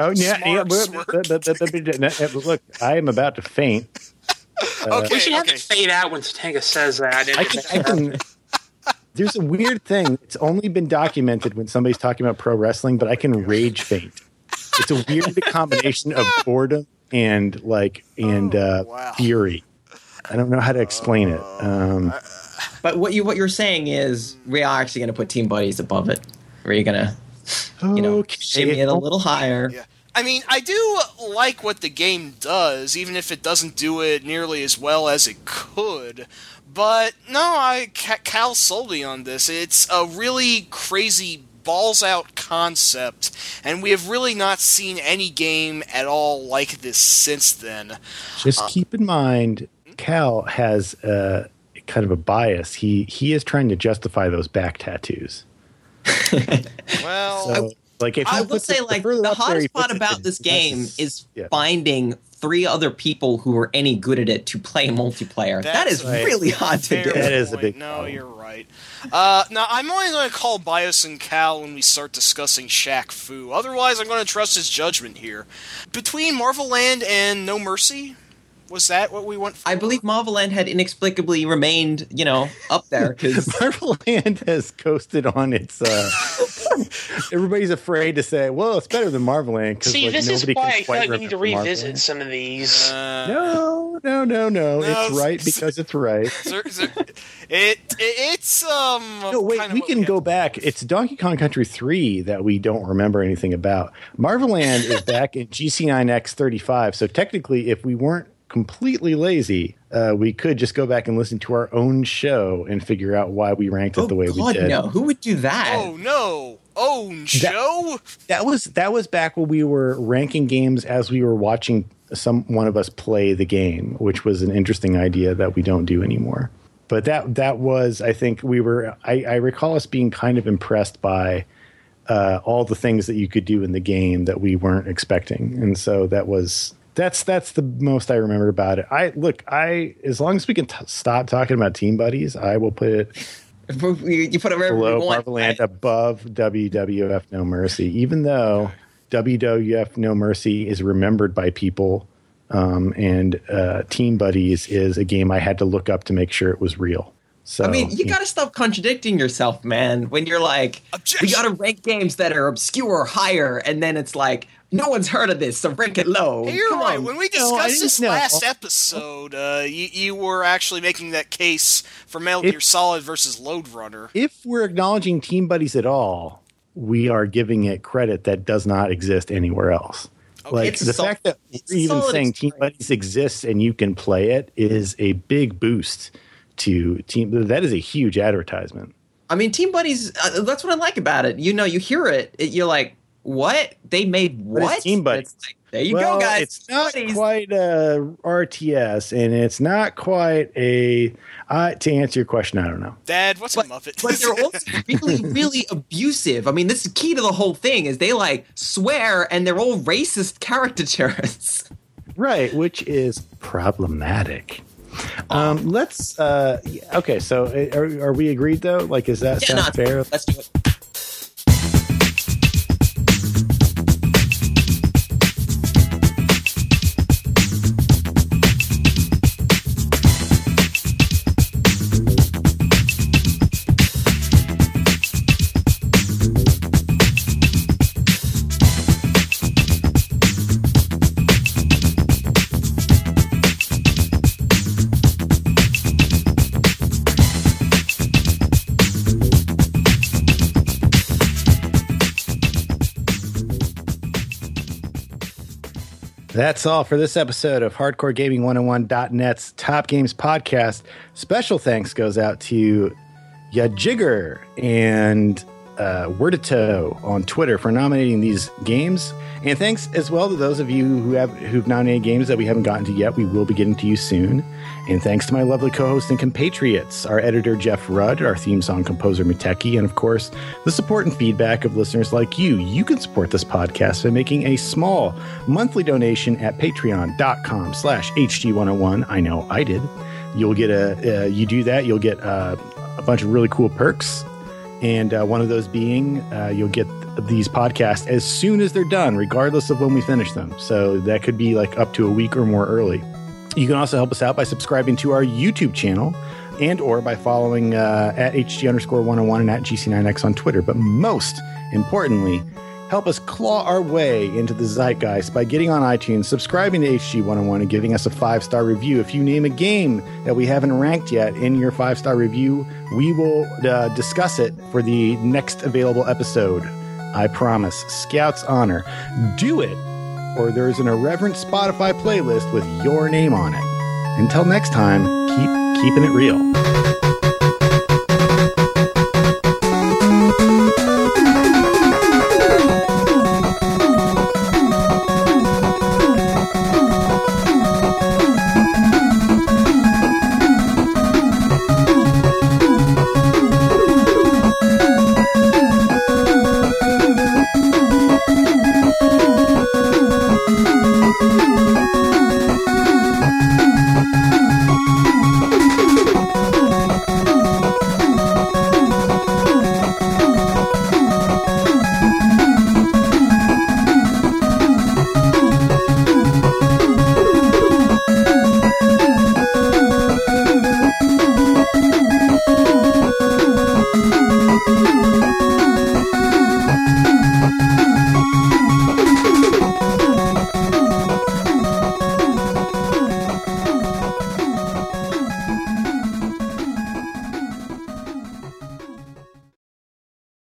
look, I am about to faint. We should have to fade out when Satanga says that. I can. There's a weird thing. It's only been documented when somebody's talking about pro wrestling, but I can rage faint. It's a weird combination of boredom and fury. I don't know how to explain it. But what you're saying is we are actually going to put Team Buddies above it. Or are you going to, shimmy it a little higher? Yeah. I mean, I do like what the game does, even if it doesn't do it nearly as well as it could. But no, Cal sold me on this. It's a really crazy balls-out concept, and we have really not seen any game at all like this since then. Just keep in mind, Cal has kind of a bias. He is trying to justify those back tattoos. Well, so, like, if I will say, like, the hottest part about this game is finding 3 other people who are any good at it to play multiplayer. That is really hard to do. That is a big problem. You're right. Now, I'm only going to call Bios and Cal when we start discussing Shaq Fu. Otherwise, I'm going to trust his judgment here. Between Marvel Land and No Mercy, was that what we went for? I believe Marvel Land had inexplicably remained, up there. Cause Marvel Land has coasted on its... everybody's afraid to say, well, it's better than Marvel Land. See, this is why I feel like we need to revisit some of these. No. It's right because it's right. It's No, wait, we can go back. It's Donkey Kong Country 3 that we don't remember anything about. Marvel Land is back in GC9X35, so technically, if we weren't completely lazy, we could just go back and listen to our own show and figure out why we ranked it the way we did. No, who would do that? Oh no, own show. That was back when we were ranking games as we were watching one of us play the game, which was an interesting idea that we don't do anymore. But that was, I think I recall us being kind of impressed by all the things that you could do in the game that we weren't expecting, and so that's the most I remember about it. As long as we can stop talking about Team Buddies, I will put it you put it below Marvel Land, above WWF No Mercy, even though WWF No Mercy is remembered by people, and Team Buddies is a game I had to look up to make sure it was real. So, I mean, you got to stop contradicting yourself, man, when you're like, Objection. We got to rank games that are obscure or higher, and then it's like, no one's heard of this, so rank it low. Hey, you're right. When we discussed this last episode, you were actually making that case for Metal Gear Solid versus Lode Runner. If we're acknowledging Team Buddies at all, we are giving it credit that does not exist anywhere else. Okay. Like the fact that we're even saying Team Buddies exists and you can play it is a big boost to Team. That is a huge advertisement. I mean, Team Buddies, that's what I like about it. You you're it, you're like, what? They made what? Team Buddies. Like, there you go, guys. It's not quite a RTS, and it's not quite a... to answer your question, I don't know. Dad, what's a Muppet? But they're also really, really abusive. I mean, this is key to the whole thing, is they, swear, and they're all racist caricatures. Right, which is problematic. Let's... okay, so are we agreed, though? Is that sound fair? Let's do it. That's all for this episode of HardcoreGaming101.net's Top Games Podcast. Special thanks goes out to Yajigger and Wordito on Twitter for nominating these games. And thanks as well to those of you who've nominated games that we haven't gotten to yet. We will be getting to you soon. And thanks to my lovely co-host and compatriots, our editor, Jeff Rudd, our theme song composer, Miteki, and of course, the support and feedback of listeners like you. You can support this podcast by making a small monthly donation at patreon.com/HG101. I know I did. You'll get you do that, you'll get a bunch of really cool perks. And one of those being you'll get these podcasts as soon as they're done, regardless of when we finish them. So that could be up to a week or more early. You can also help us out by subscribing to our YouTube channel and or by following at HG_101 and at GC9X on Twitter. But most importantly, Help us claw our way into the zeitgeist by getting on iTunes, subscribing to HG101, and giving us a 5-star review. If you name a game that we haven't ranked yet in your 5-star review, we will discuss it for the next available episode. I promise. Scout's honor. Do it, or there's an irreverent Spotify playlist with your name on it. Until next time, keep keeping it real.